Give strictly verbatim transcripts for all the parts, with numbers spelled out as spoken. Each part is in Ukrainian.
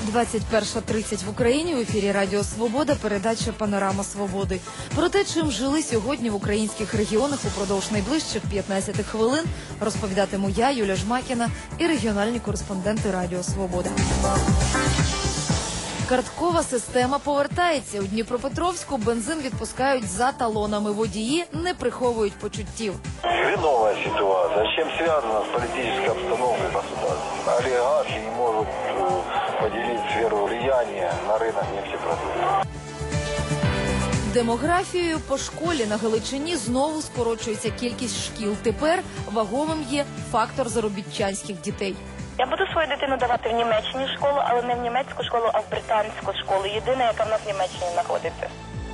двадцять перша тридцять в Україні, в ефірі Радіо Свобода, передача «Панорама Свободи». Про те, чим жили сьогодні в українських регіонах упродовж найближчих п'ятнадцяти хвилин, розповідатиму я, Юлія Жмакіна, і регіональні кореспонденти Радіо Свобода. Карткова система повертається. У Дніпропетровську бензин відпускають за талонами. Водії не приховують почуттів. Хреновая ситуация. С чем связана с политической обстановкой государства? Олигархи не могут поделить сферу влияния на рынок нефтепродуктов. Демографією по школі на Галичині знову скорочується кількість шкіл. Тепер вагомим є фактор заробітчанських дітей. Я буду свою дитину давати в Німеччині школу, але не в німецьку школу, а в британську школу. Єдина, яка в нас в Німеччині знаходиться.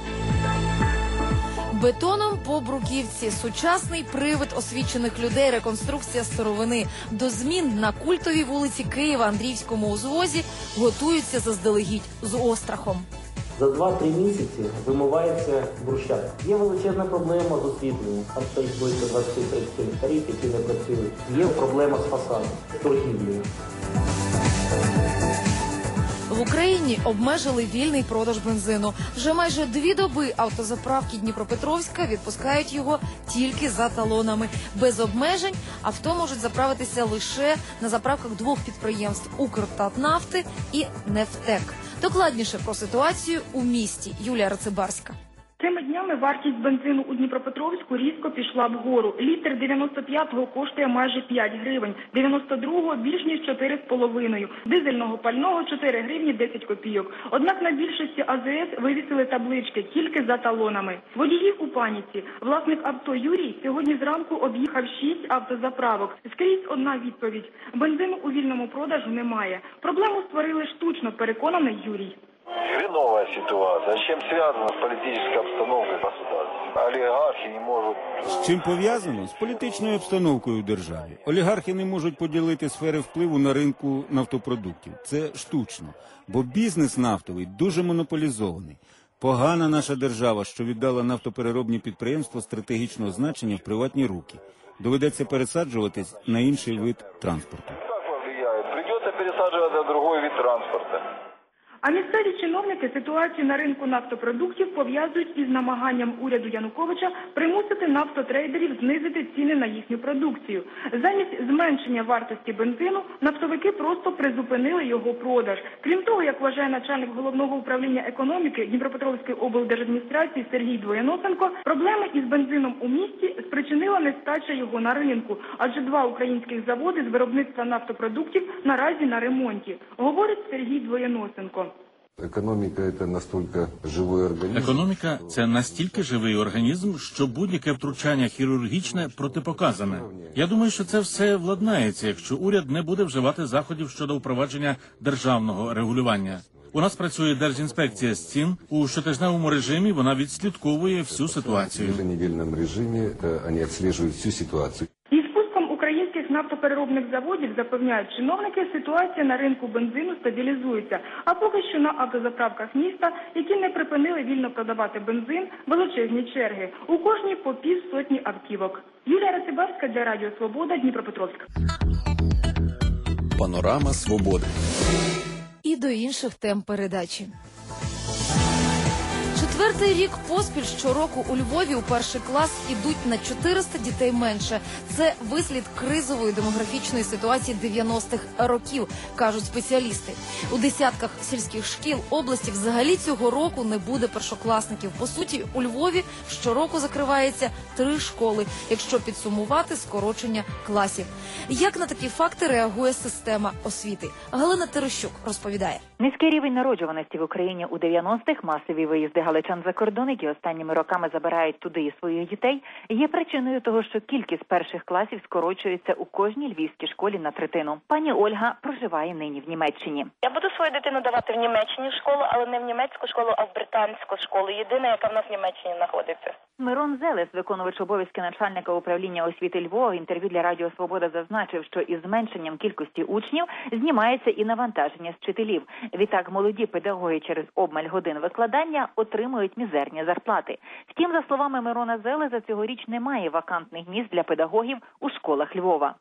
Бетоном по бруківці. Сучасний привид освічених людей, реконструкція старовини. До змін на культовій вулиці Києва Андріївському узвозі готуються заздалегідь з острахом. За два-три місяці вимивається брусчатка. Є величезна проблема з освітленням. Там стоїть близько двадцять-тридцять ліхтарів, які не працюють. Є проблема з фасадом, з торгівлею. В Україні обмежили вільний продаж бензину. Вже майже дві доби автозаправки Дніпропетровська відпускають його тільки за талонами. Без обмежень авто можуть заправитися лише на заправках двох підприємств – «Укртатнафти» і «Нефтек». Докладніше про ситуацію у місті. Юлія Рацибарська. Цими днями вартість бензину у Дніпропетровську різко пішла вгору. Літр дев'яносто п'ятого коштує майже п'ять гривень, дев'яносто другого – більш ніж чотири з половиною, дизельного пального – чотири гривні десять копійок. Однак на більшості А З С вивісили таблички тільки за талонами. Водії у паніці. Власник авто Юрій сьогодні зранку об'їхав шість автозаправок. Скрізь одна відповідь – бензину у вільному продажу немає. Проблему створили штучно, переконаний Юрій. Хреновая ситуация. С чем связана с политической обстановкой государства? Олигархи не можуть... З чим пов'язано? З політичною обстановкою в державі. Олігархи не можуть поділити сфери впливу на ринку нафтопродуктів. Це штучно, бо бізнес нафтовий дуже монополізований. Погана наша держава, що віддала нафтопереробні підприємства стратегічного значення в приватні руки. Доведеться пересаджуватись на інший вид транспорту. Як повлияє? Придеться пересаджувати на другий вид транспорту. А місцеві чиновники ситуацію на ринку нафтопродуктів пов'язують із намаганням уряду Януковича примусити нафтотрейдерів знизити ціни на їхню продукцію. Замість зменшення вартості бензину нафтовики просто призупинили його продаж. Крім того, як вважає начальник головного управління економіки Дніпропетровської облдержадміністрації Сергій Двоєносенко, проблеми із бензином у місті спричинила нестача його на ринку, адже два українських заводи з виробництва нафтопродуктів наразі на ремонті, говорить Сергій Двоєносенко. Економіка – це настільки живий організм. Економіка – це настільки живий організм, що будь-яке втручання хірургічне протипоказане. Я думаю, що це все владнається, якщо уряд не буде вживати заходів щодо впровадження державного регулювання. У нас працює Держінспекція з цін. У щотижневому режимі вона відслідковує всю ситуацію. В недільному режимі вони відслежують всю ситуацію. Українських нафтопереробних заводів, запевняють чиновники, ситуація на ринку бензину стабілізується. А поки що на автозаправках міста, які не припинили вільно продавати бензин, величезні черги. У кожній по півсотні автівок. Юлія Рацибарська для Радіо Свобода, Дніпропетровськ. Панорама Свободи. І до інших тем передачі. Четвертий рік поспіль щороку у Львові у перший клас ідуть на чотириста дітей менше. Це вислід кризової демографічної ситуації дев'яностих років, кажуть спеціалісти. У десятках сільських шкіл області взагалі цього року не буде першокласників. По суті, у Львові щороку закривається три школи, якщо підсумувати скорочення класів. Як на такі факти реагує система освіти? Галина Терещук розповідає. Низький рівень народжуваності в Україні у дев'яностих, масові виїзди галичан за кордон, які останніми роками забирають туди і своїх дітей, є причиною того, що кількість перших класів скорочується у кожній львівській школі на третину. Пані Ольга проживає нині в Німеччині. Я буду свою дитину давати в Німеччині школу, але не в німецьку школу, а в британську школу. Єдина, яка в нас в Німеччині знаходиться. Мирон Зелес, виконувач обов'язки начальника управління освіти Львова, в інтерв'ю для Радіо Свобода зазначив, що із зменшенням кількості учнів знімається і навантаження з вчителів. Відтак молоді педагоги через обмаль годин викладання отримують мізерні зарплати. Втім, за словами Мирона Зелеза, цьогоріч немає вакантних місць для педагогів у школах Львова. Якщо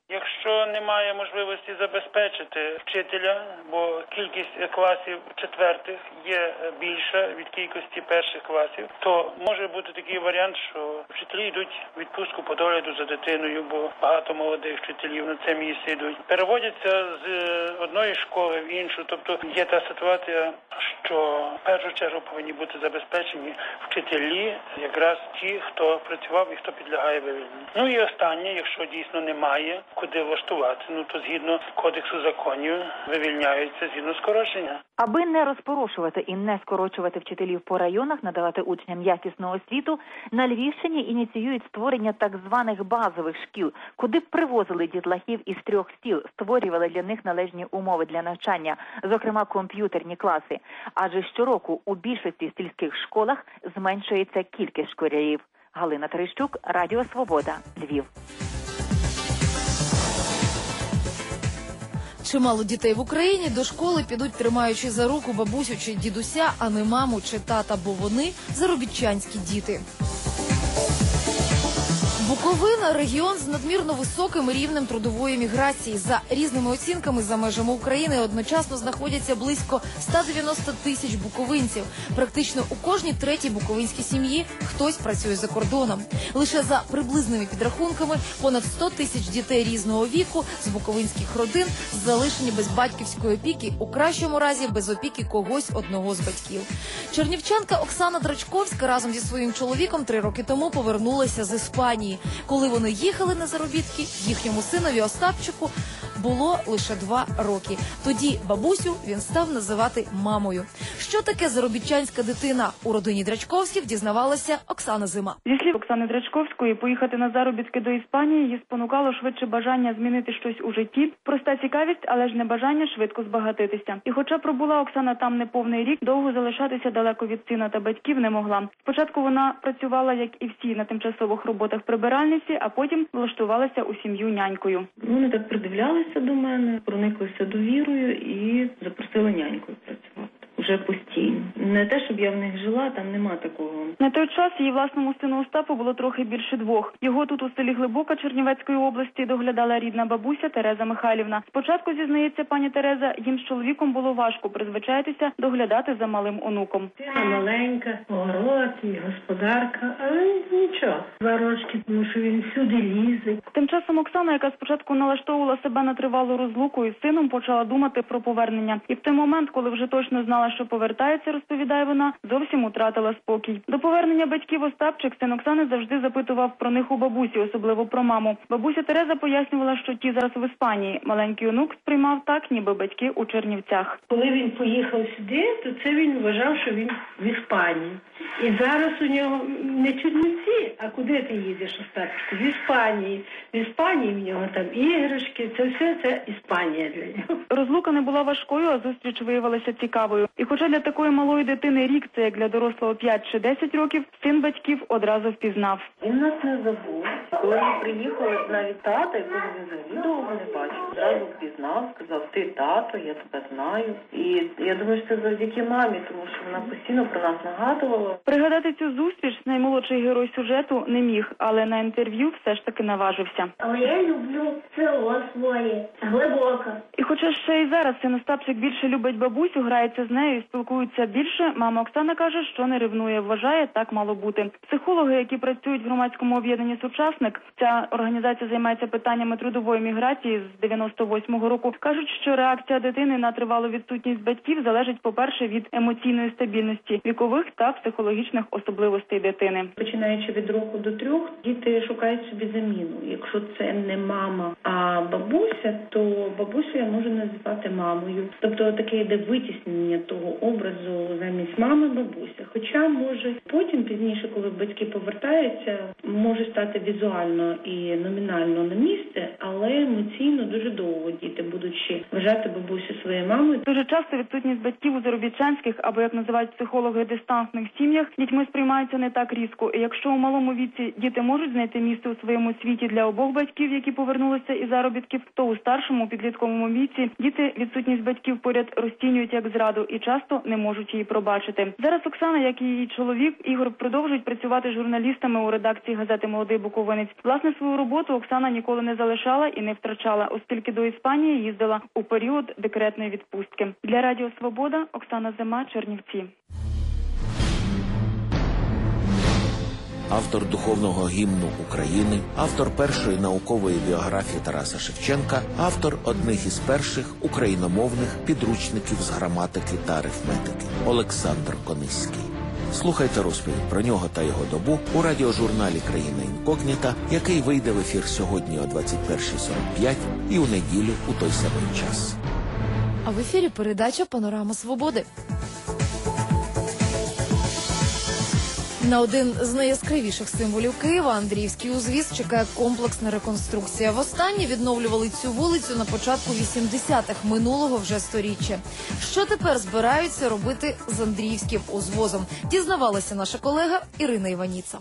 що немає можливості забезпечити вчителя, бо кількість класів четвертих є більша від кількості перших класів, то може бути такий варіант, що вчителі йдуть в відпустку по догляду за дитиною, бо багато молодих вчителів на це місце йдуть. Переводяться з одної школи в іншу, тобто є та ситуація, що в першу чергу повинні бути забезпечені вчителі, якраз ті, хто працював і хто підлягає вивільненню. Ну і останнє, якщо дійсно немає куди влаштувати, ну то згідно кодексу законів вивільняються згідно скорочення. Аби не розпорошувати і не скорочувати вчителів по районах, надавати учням якісну освіту, на Львівщині ініціюють створення так званих базових шкіл, куди б привозили дітлахів із трьох сіл, створювали для них належні умови для навчання, зокрема комп'ютерні класи. Адже щороку у більшості сільських школах зменшується кількість школярів. Галина Терещук, Радіо Свобода, Львів. Чимало дітей в Україні до школи підуть, тримаючи за руку бабусю чи дідуся, а не маму чи тата, бо вони заробітчанські діти. Буковина – регіон з надмірно високим рівнем трудової міграції. За різними оцінками, за межами України одночасно знаходяться близько ста дев'яноста тисяч буковинців. Практично у кожній третій буковинській сім'ї хтось працює за кордоном. Лише за приблизними підрахунками понад сто тисяч дітей різного віку з буковинських родин залишені без батьківської опіки, у кращому разі без опіки когось одного з батьків. Чернівчанка Оксана Драчковська разом зі своїм чоловіком три роки тому повернулася з Іспанії. Коли вони їхали на заробітки, їхньому синові Остапчику було лише два роки. Тоді бабусю він став називати мамою. Що таке заробітчанська дитина? У родині Драчковських дізнавалася Оксана Зима. Зі слів Оксани Драчковської, поїхати на заробітки до Іспанії її спонукало швидше бажання змінити щось у житті, проста цікавість, але ж не бажання швидко збагатитися. І хоча пробула Оксана там неповний рік, довго залишатися далеко від сина та батьків не могла. Спочатку вона працювала, як і всі, на тимчасових роботах прибиральниці, а потім влаштувалася у сім'ю нянькою. Вони так придивлялися до мене, прониклися довірою і запросили нянькою працювати. Вже постійно. Не те, щоб я в них жила, там нема такого. На той час її власному сину Остапу було трохи більше двох. Його тут у селі Глибока Чернівецької області доглядала рідна бабуся Тереза Михайлівна. Спочатку, зізнається пані Тереза, їм з чоловіком було важко призвичаїтися доглядати за малим онуком. Я маленька, огород і господарка, але нічого. Два рочки, тому що він всюди лізе. Тим часом Оксана, яка спочатку налаштовувала себе на тривалу розлуку із сином, почала думати про повернення. І в той момент, коли вже точно знала, що повертається, розповідає вона, зовсім утратила спокій. До повернення батьків Остапчик син Оксани завжди запитував про них у бабусі, особливо про маму. Бабуся Тереза пояснювала, що ті зараз в Іспанії. Маленький онук сприймав так, ніби батьки у Чернівцях. Коли він поїхав сюди, то це він вважав, що він в Іспанії. І зараз у нього не Чернівці, а куди ти їдеш, Остапчику? В Іспанії. В Іспанії в нього там іграшки, це все, це Іспанія для нього. Розлука не була важкою, а зустріч виявилася цікавою. І хоча для такої малої дитини рік – це як для дорослого п'ять чи десять років, син батьків одразу впізнав. Він нас не забув. Коли ми приїхали, навіть тата, якого він взагалі довго не бачив, одразу впізнав, сказав: ти тато, я тебе знаю. І я думаю, що це завдяки мамі, тому що вона постійно про нас нагадувала. Пригадати цю зустріч наймолодший герой сюжету не міг, але на інтерв'ю все ж таки наважився. Але я люблю село своє, Глибока. І хоча ще й зараз син Остапчик більше любить бабусю, грається з нею і спілкуються більше, мама Оксана каже, що не ревнує, вважає, так мало бути. Психологи, які працюють в громадському об'єднанні «Сучасник», ця організація займається питаннями трудової міграції з дев'яносто восьмого року, кажуть, що реакція дитини на тривалу відсутність батьків залежить, по-перше, від емоційної стабільності, вікових та психологічних особливостей дитини. Починаючи від року до трьох, діти шукають собі заміну. Якщо це не мама, а бабуся, то бабусю я можу називати мамою. Тобто таке йде витіснення того образу замість мами бабуся. Хоча може потім, пізніше, коли батьки повертаються, може стати візуально і номінально на місце, але емоційно дуже довго діти будуть починаючи вважати бабусю своєю мамою. Дуже часто відсутність батьків у заробітчанських, або, як називають психологи, дистантних сім'ях, дітьми сприймається не так різко. І якщо у малому віці діти можуть знайти місце у своєму світі для обох батьків, які повернулися із заробітків, то у старшому підлітковому віці діти відсутність батьків поряд розцінюють як зраду і часто не можуть її пробачити. Зараз Оксана, як і її чоловік Ігор, продовжують працювати журналістами у редакції газети «Молодий буковинець». Власне, свою роботу Оксана ніколи не залишала і не втрачала, оскільки до Іспанії їздила у період декретної відпустки. Для Радіо Свобода, Оксана Зима, Чернівці. Автор духовного гімну України, автор першої наукової біографії Тараса Шевченка, автор одних із перших україномовних підручників з граматики та арифметики Олександр Кониський. Слухайте розповідь про нього та його добу у радіожурналі «Країна інкогніта», який вийде в ефір сьогодні о двадцять перша сорок п'ять і у неділю у той самий час. А в ефірі передача «Панорама Свободи». На один з найяскравіших символів Києва – Андріївський узвіз – чекає комплексна реконструкція. Востаннє відновлювали цю вулицю на початку вісімдесятих минулого вже сторіччя. Що тепер збираються робити з Андріївським узвозом? Дізнавалася наша колега Ірина Іваніца.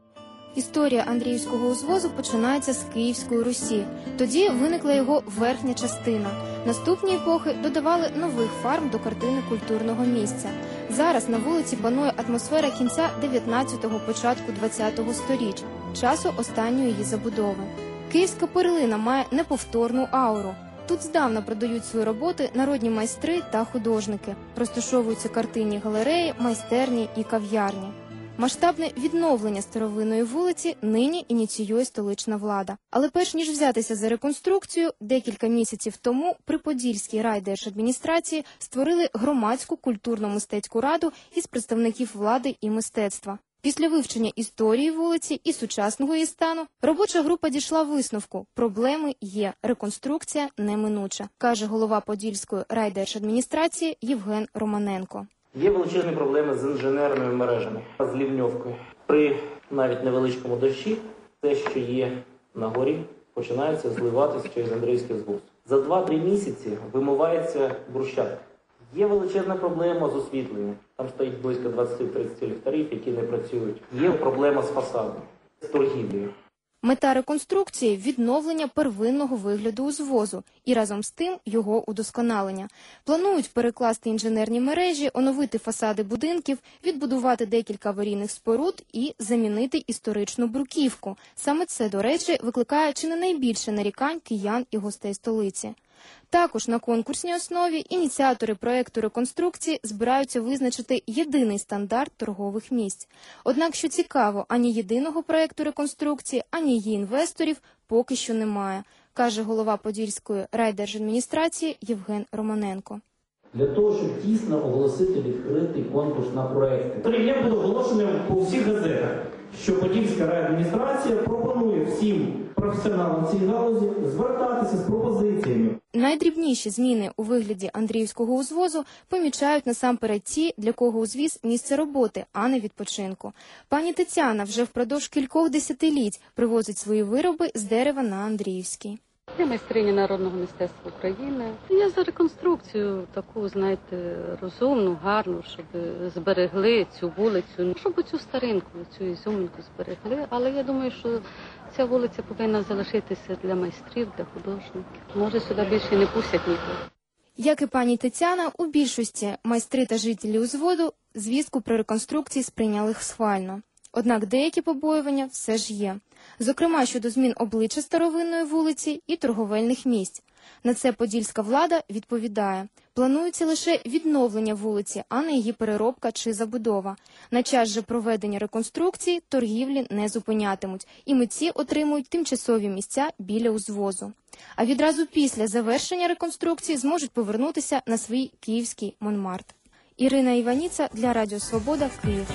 Історія Андріївського узвозу починається з Київської Русі. Тоді виникла його верхня частина. Наступні епохи додавали нових форм до картини культурного місця. Зараз на вулиці панує атмосфера кінця дев'ятнадцятого, початку двадцятого сторіч, часу останньої її забудови. Київська перлина має неповторну ауру. Тут здавна продають свої роботи народні майстри та художники. Розташовуються картинні галереї, майстерні і кав'ярні. Масштабне відновлення старовинної вулиці нині ініціює столична влада. Але перш ніж взятися за реконструкцію, декілька місяців тому при Подільській райдержадміністрації створили громадську культурно-мистецьку раду із представників влади і мистецтва. Після вивчення історії вулиці і сучасного її стану, робоча група дійшла висновку – проблеми є, реконструкція неминуча, каже голова Подільської райдержадміністрації Євген Романенко. Є величезні проблеми з інженерними мережами, з лівньовкою. При навіть невеличкому дощі те, що є на горі, починається зливатися через Андріївський узвоз. За два-три місяці вимивається брусчатка. Є величезна проблема з освітленням. Там стоїть близько двадцять-тридцять ліхтарів, які не працюють. Є проблема з фасадом, з торгівлею. Мета реконструкції – відновлення первинного вигляду узвозу і разом з тим його удосконалення. Планують перекласти інженерні мережі, оновити фасади будинків, відбудувати декілька аварійних споруд і замінити історичну бруківку. Саме це, до речі, викликає чи не найбільше нарікань киян і гостей столиці. Також на конкурсній основі ініціатори проєкту реконструкції збираються визначити єдиний стандарт торгових місць. Однак, що цікаво, ані єдиного проєкту реконструкції, ані її інвесторів поки що немає, каже голова Подільської райдержадміністрації Євген Романенко. Для того, щоб дійсно оголосити відкритий конкурс на проекти. Я буду оголошеним по всіх газетах, що Подільська райадміністрація пропонує всім професіоналам цієї галузі звертатися з пропозиціями. Найдрібніші зміни у вигляді Андріївського узвозу помічають насамперед ті, для кого узвіз – місце роботи, а не відпочинку. Пані Тетяна вже впродовж кількох десятиліть привозить свої вироби з дерева на Андріївський. Я майстриня народного мистецтва України. Я за реконструкцію таку, знаєте, розумну, гарну, щоб зберегли цю вулицю, щоб цю старинку, цю ізюминку зберегли. Але я думаю, що ця вулиця повинна залишитися для майстрів, для художників. Може, сюди більше не пустять ніколи. Як і пані Тетяна, у більшості майстри та жителі узводу звістку про реконструкції сприйняли схвально. Однак деякі побоювання все ж є. Зокрема, щодо змін обличчя старовинної вулиці і торговельних місць. На це подільська влада відповідає. Планується лише відновлення вулиці, а не її переробка чи забудова. На час же проведення реконструкції торгівлі не зупинятимуть, і митці отримують тимчасові місця біля узвозу. А відразу після завершення реконструкції зможуть повернутися на свій київський Монмарт. Ірина Іваніца для Радіо Свобода, Київ.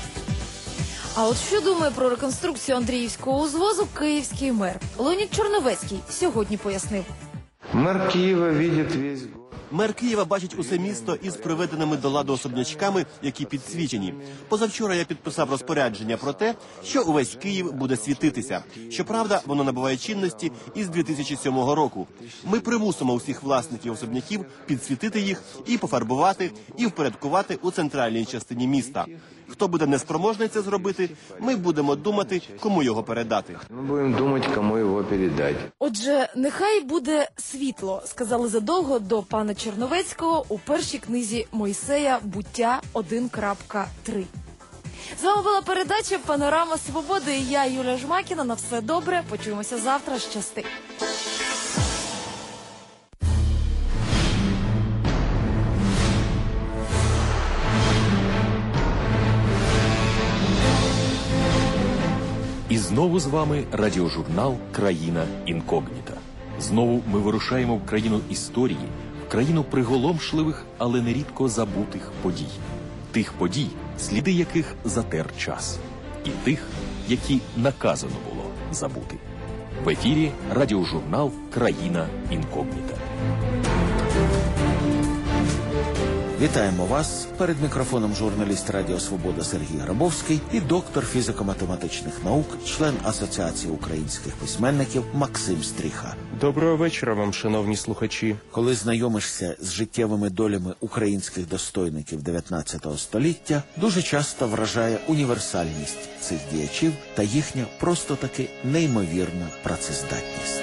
А от що думає про реконструкцію Андріївського узвозу київський мер? Леонід Чорновецький сьогодні пояснив. Мер Києва бачить весь город. Мер Києва бачить усе місто із приведеними до ладу особнячками, які підсвічені. Позавчора я підписав розпорядження про те, що увесь Київ буде світитися. Щоправда, воно набуває чинності із дві тисячі сьомого року. Ми примусимо усіх власників особняків підсвітити їх і пофарбувати, і впорядкувати у центральній частині міста. Хто буде неспроможний це зробити, ми будемо думати, кому його передати. Ми будемо думати, кому його передати. Отже, нехай буде світло, сказали задовго до пана Черновецького у першій книзі Мойсея «Буття один крапка три». З вами була передача «Панорама Свободи» і я, Юлія Жмакіна. На все добре, почуємося завтра. Щасти! І знову з вами радіожурнал «Країна інкогніта». Знову ми вирушаємо в країну історії, в країну приголомшливих, але нерідко забутих подій. Тих подій, сліди яких затер час. І тих, які наказано було забути. В ефірі радіожурнал «Країна інкогніта». Вітаємо вас. Перед мікрофоном журналіст Радіо Свобода Сергій Грабовський і доктор фізико-математичних наук, член Асоціації українських письменників Максим Стріха. Доброго вечора вам, шановні слухачі. Коли знайомишся з життєвими долями українських достойників дев'ятнадцятого століття, дуже часто вражає універсальність цих діячів та їхня просто-таки неймовірна працездатність.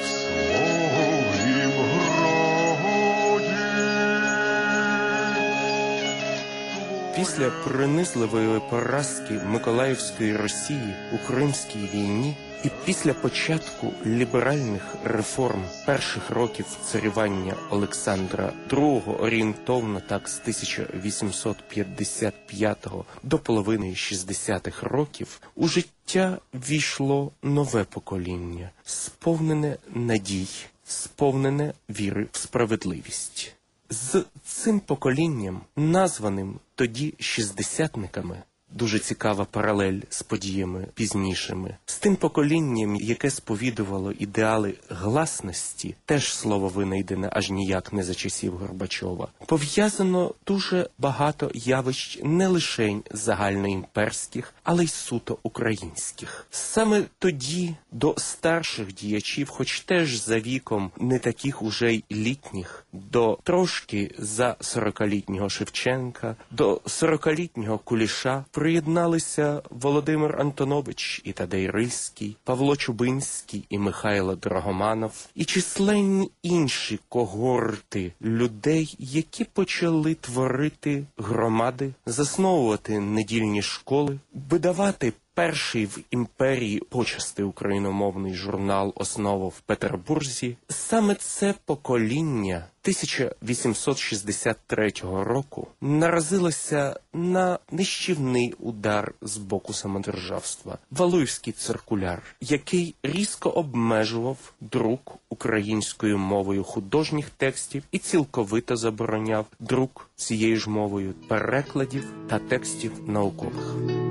Після принизливої поразки Миколаївської Росії у Кримській війні і після початку ліберальних реформ перших років царювання Олександра другого, орієнтовно так з тисяча вісімсот п'ятдесят п'ятого до половини шістдесятих років, у життя ввійшло нове покоління, сповнене надій, сповнене віри в справедливість. З цим поколінням, названим тоді шістдесятниками, дуже цікава паралель з подіями пізнішими, з тим поколінням, яке сповідувало ідеали гласності, теж слово винайдене аж ніяк не за часів Горбачова, пов'язано дуже багато явищ не лише загальноімперських, але й суто українських. Саме тоді до старших діячів, хоч теж за віком не таких уже й літніх, до трошки за сорокалітнього Шевченка, до сорокалітнього Куліша приєдналися Володимир Антонович і Тадей Рильський, Павло Чубинський і Михайло Драгоманов, і численні інші когорти людей, які почали творити громади, засновувати недільні школи, видавати перший в імперії почасти україномовний журнал «Основа» в Петербурзі. Саме це покоління тисяча вісімсот шістдесят третього року наразилося на нищівний удар з боку самодержавства. Валуївський циркуляр, який різко обмежував друк українською мовою художніх текстів і цілковито забороняв друк цією ж мовою перекладів та текстів наукових.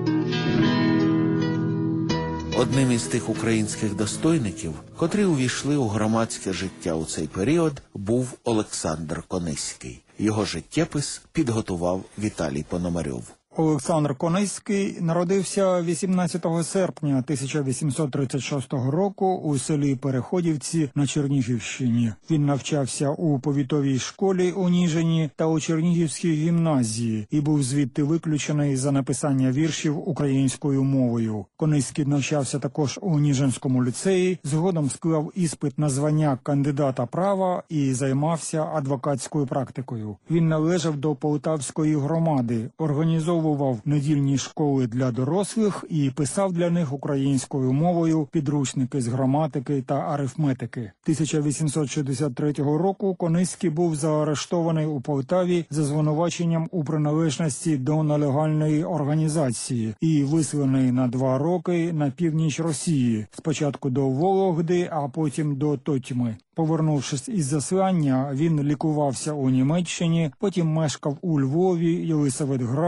Одним із тих українських достойників, котрі увійшли у громадське життя у цей період, був Олександр Кониський. Його життєпис підготував Віталій Пономарьов. Олександр Кониський народився вісімнадцятого серпня тисяча вісімсот тридцять шостого року у селі Переходівці на Чернігівщині. Він навчався у повітовій школі у Ніжині та у Чернігівській гімназії і був звідти виключений за написання віршів українською мовою. Кониський навчався також у Ніжинському ліцеї, згодом склав іспит на звання кандидата права і займався адвокатською практикою. Він належав до Полтавської громади, організовував недільні школи для дорослих і писав для них українською мовою підручники з граматики та арифметики. тисяча вісімсот шістдесят третього року Кониський був заарештований у Полтаві за звинуваченням у приналежності до нелегальної організації і виселений на два роки на північ Росії, спочатку до Вологди, а потім до Тотьми. Повернувшись із заслання, він лікувався у Німеччині, потім мешкав у Львові, Єлисаветграді,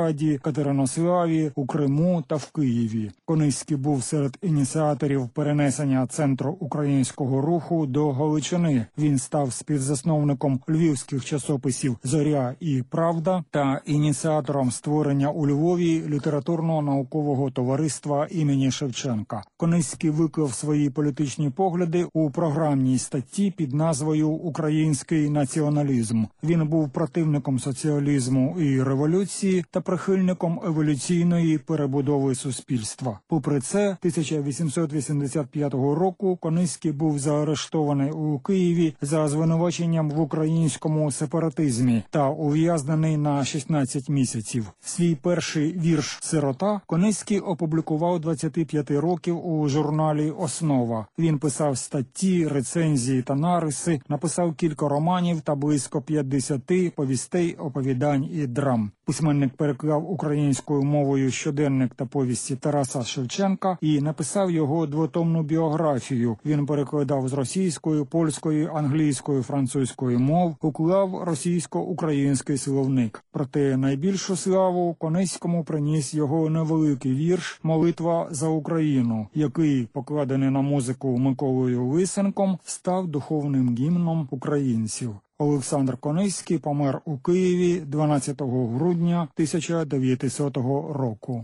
Катеринославі, у Криму та в Києві. Кониський був серед ініціаторів перенесення центру українського руху до Галичини. Він став співзасновником львівських часописів «Зоря» і «Правда» та ініціатором створення у Львові літературно-наукового товариства імені Шевченка. Кониський виклав свої політичні погляди у програмній статті під назвою «Український націоналізм». Він був противником соціалізму і революції та прихильником еволюційної перебудови суспільства. Попри це, тисяча вісімсот вісімдесят п'ятого року Кониський був заарештований у Києві за звинуваченням в українському сепаратизмі та ув'язнений на шістнадцять місяців. Свій перший вірш «Сирота» Кониський опублікував двадцяти п'яти років у журналі «Основа». Він писав статті, рецензії та нариси, написав кілька романів та близько п'ятдесяти повістей, оповідань і драм. Письменник переклав українською мовою щоденник та повісті Тараса Шевченка і написав його двотомну біографію. Він перекладав з російської, польської, англійської, французької мов, уклав російсько-український словник. Проте найбільшу славу Кониському приніс його невеликий вірш «Молитва за Україну», який, покладений на музику Миколою Лисенком, став духовним гімном українців. Олександр Кониський помер у Києві дванадцятого грудня тисяча дев'ятисотого року.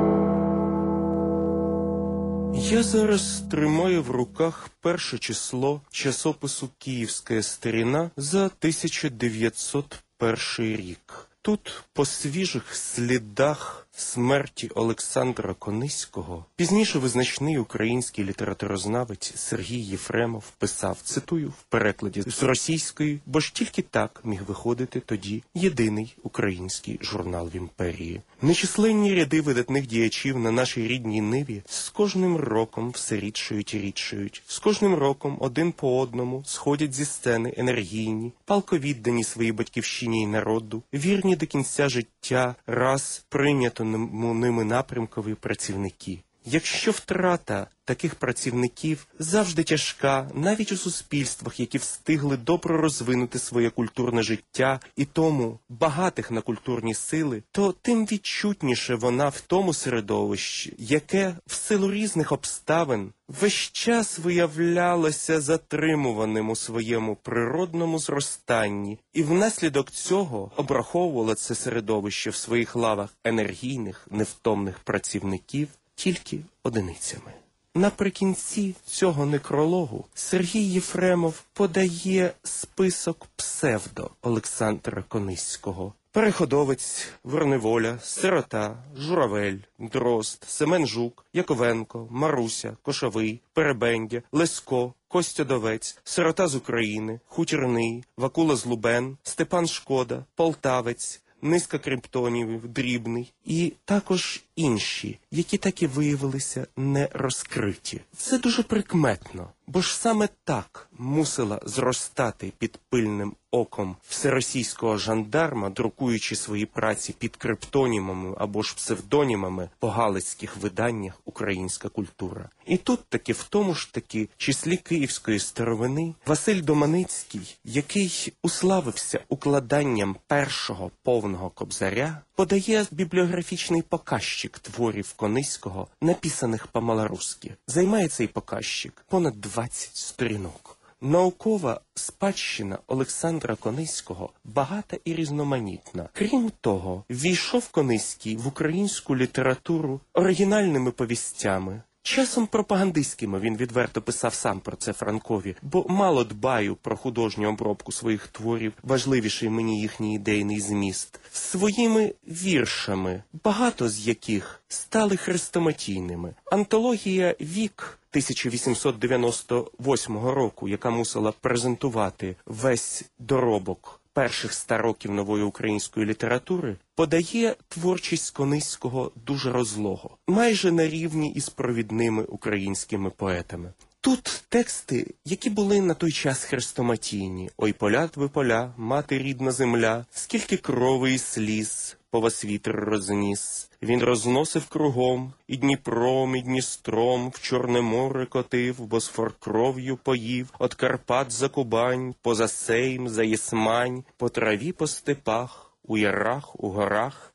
Я зараз тримаю в руках перше число часопису «Київська сторона» за тисяча дев'ятсот перший рік. Тут, по свіжих слідах смерті Олександра Кониського, пізніше визначний український літературознавець Сергій Єфремов писав, цитую, в перекладі з російської, бо ж тільки так міг виходити тоді єдиний український журнал в імперії. Нечисленні ряди видатних діячів на нашій рідній ниві з кожним роком все рідшають і рідшають. З кожним роком один по одному сходять зі сцени енергійні, палко віддані своїй батьківщині й народу, вірні до кінця життя, раз прийнято ними напрямкові працівники. Якщо втрата таких працівників завжди тяжка, навіть у суспільствах, які встигли добре розвинути своє культурне життя і тому багатих на культурні сили, то тим відчутніше вона в тому середовищі, яке в силу різних обставин весь час виявлялося затримуваним у своєму природному зростанні, і внаслідок цього обраховувало це середовище в своїх лавах енергійних, невтомних працівників тільки одиницями. Наприкінці цього некрологу Сергій Єфремов подає список псевдо Олександра Кониського. Переходовець, Вороневоля, Сирота, Журавель, Дрозд, Семен Жук, Яковенко, Маруся, Кошовий, Перебендя, Лесько, Костя-Довець, Сирота з України, Хутірний, Вакула з Лубен, Степан Шкода, Полтавець, низка криптонів, Дрібний і також інші, які так і виявилися не розкриті. Це дуже прикметно, бо ж саме так мусила зростати під пильним оком всеросійського жандарма, друкуючи свої праці під криптонімами або ж псевдонімами по галицьких виданнях «Українська культура». І тут таки в тому ж таки числі київської старовини Василь Доманицький, який уславився укладанням першого повного кобзаря, подає бібліографічний показчик творів Кониського, написаних по-малоруськи. Займає цей показчик понад двадцять сторінок. Наукова спадщина Олександра Кониського багата і різноманітна. Крім того, ввійшов Кониський в українську літературу оригінальними повістями, часом пропагандистськими, він відверто писав сам про це Франкові, бо мало дбаю про художню обробку своїх творів, важливіший мені їхній ідейний зміст, своїми віршами, багато з яких стали хрестоматійними. Антологія «Вік» тисяча вісімсот дев'яносто восьмого року, яка мусила презентувати весь доробок перших ста років нової української літератури, подає творчість Кониського дуже розлого, майже на рівні із провідними українськими поетами. Тут тексти, які були на той час хрестоматійні: «Ой, поля ви поля, мати рідна земля, скільки крови і сліз по вас вітер розніс. Він розносив кругом, і Дніпром, і Дністром, в Чорне море котив, Босфор кров'ю поїв, от Карпат за Кубань, поза Сейм, за Єсмань, по траві, по степах, у ярах, у горах».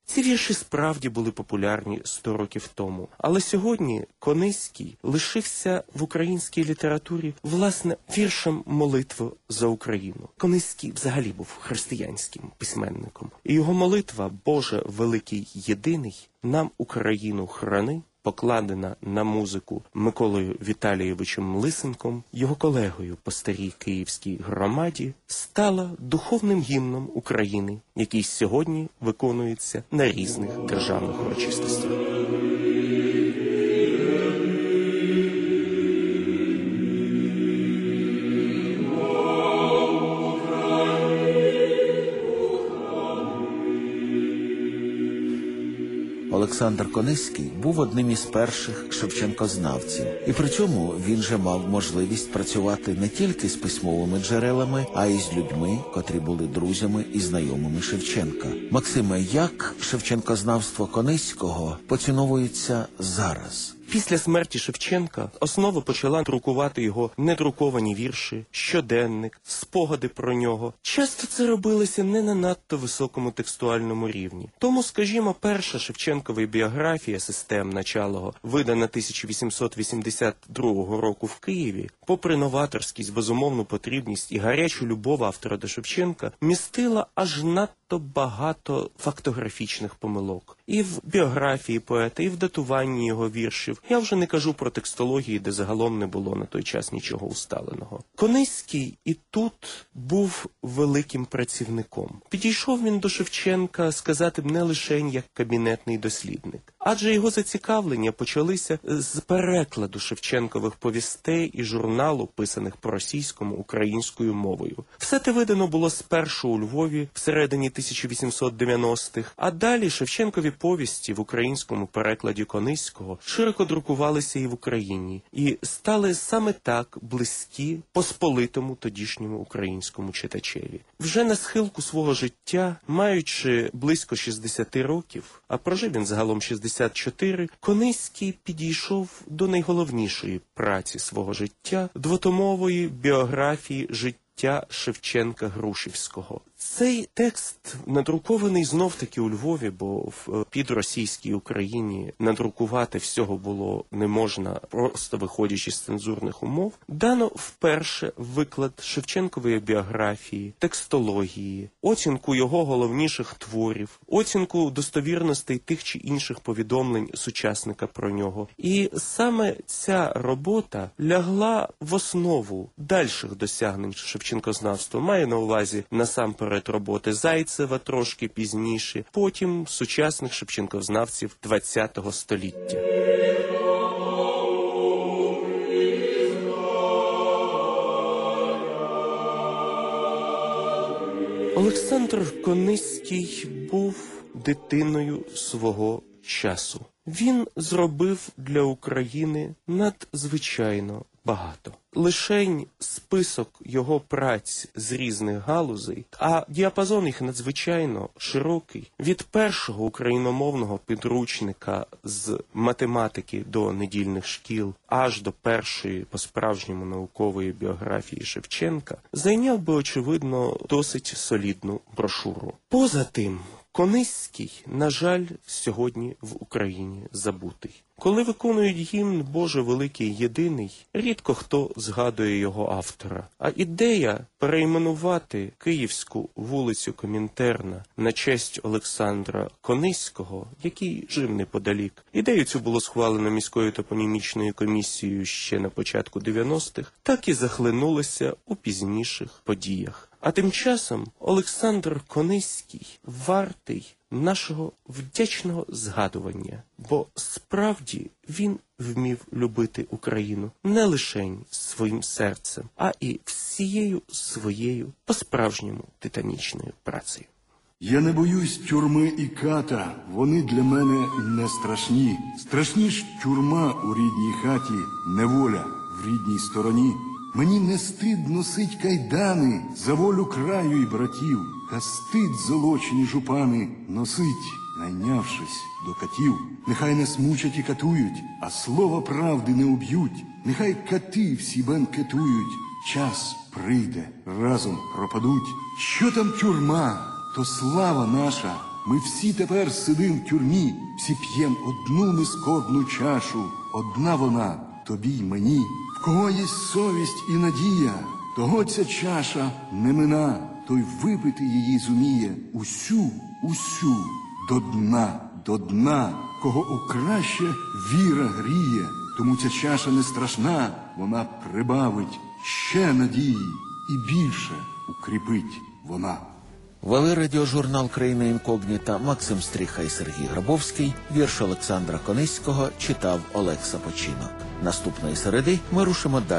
Ці вірші справді були популярні сто років тому. Але сьогодні Кониський лишився в українській літературі, власне, віршем молитви за Україну. Кониський взагалі був християнським письменником. І його молитва «Боже великий єдиний, нам Україну храни», покладена на музику Миколою Віталійовичем Лисенком, його колегою по старій київській громаді, стала духовним гімном України, який сьогодні виконується на різних державних урочистостях. Олександр Кониський був одним із перших шевченкознавців. І при цьому він же мав можливість працювати не тільки з письмовими джерелами, а й з людьми, котрі були друзями і знайомими Шевченка. Максиме, як шевченкознавство Кониського поціновується зараз? Після смерті Шевченка основа почала друкувати його недруковані вірші, щоденник, спогади про нього. Часто це робилося не на надто високому текстуальному рівні. Тому, скажімо, перша Шевченкова біографія «Систем началого», видана тисяча вісімсот вісімдесят другого року в Києві, попри новаторськість, безумовну потрібність і гарячу любов автора до Шевченка, містила аж надто багато фактографічних помилок. І в біографії поета, і в датуванні його віршів. Я вже не кажу про текстології, де загалом не було на той час нічого усталеного. Кониський і тут був великим працівником. Підійшов він до Шевченка, сказати б, не лише як кабінетний дослідник. Адже його зацікавлення почалися з перекладу Шевченкових повістей і журналу, писаних по-російському, українською мовою. Все те видано було спершу у Львові всередині тисяча вісімсот дев'яностих, а далі Шевченкові повісті в українському перекладі Кониського широко друкувалися і в Україні, і стали саме так близькі посполитому тодішньому українському читачеві. Вже на схилку свого життя, маючи близько шістдесят років, а прожив він загалом шістдесят чотири, Кониський підійшов до найголовнішої праці свого життя – двотомової біографії життя Шевченка-Грушівського. Цей текст надрукований знов-таки у Львові, бо в підросійській Україні надрукувати всього було не можна, просто виходячи з цензурних умов. Дано вперше виклад Шевченкової біографії, текстології, оцінку його головніших творів, оцінку достовірностей тих чи інших повідомлень сучасника про нього. І саме ця робота лягла в основу дальших досягнень шевченкознавства. Має на увазі насамперед перед роботи Зайцева трошки пізніше, потім сучасних шевченкознавців ХХ століття. Олександр Кониський був дитиною свого часу. Він зробив для України надзвичайно багато. Лишень список його праць з різних галузей, а діапазон їх надзвичайно широкий. Від першого україномовного підручника з математики до недільних шкіл, аж до першої по-справжньому наукової біографії Шевченка, зайняв би, очевидно, досить солідну брошуру. Поза тим, Кониський, на жаль, сьогодні в Україні забутий. Коли виконують гімн «Боже великий єдиний», рідко хто згадує його автора. А ідея перейменувати Київську вулицю Комінтерна на честь Олександра Кониського, який жив неподалік. Ідею цю було схвалено міською топонімічною комісією ще на початку дев'яностих, так і захлинулося у пізніших подіях. А тим часом Олександр Кониський вартий нашого вдячного згадування, бо справді він вмів любити Україну не лише своїм серцем, а і всією своєю по-справжньому титанічною працею. Я не боюсь тюрми і ката, вони для мене не страшні. Страшні ж тюрма у рідній хаті, неволя в рідній стороні. Мені не стид носить кайдани за волю краю і братів, та стид золочені жупани носить, найнявшись до катів. Нехай не смучать і катують, а слова правди не уб'ють. Нехай кати всі бенкетують, час прийде, разом пропадуть. Що там тюрма, то слава наша, Ми всі тепер сидим в тюрмі, всі п'єм одну нескладну чашу. Одна вона, тобі й мені. В кого є совість і надія, того ця чаша не мина, той випити її зуміє усю, усю, до дна, до дна, кого у краще віра гріє. Тому ця чаша не страшна, вона прибавить ще надії і більше укріпить вона. Вели радіожурнал «Країна інкогніта» Максим Стріха і Сергій Грабовський. Вірш Олександра Кониського читав Олег Сапочинок. Наступної середи ми рушимо далі.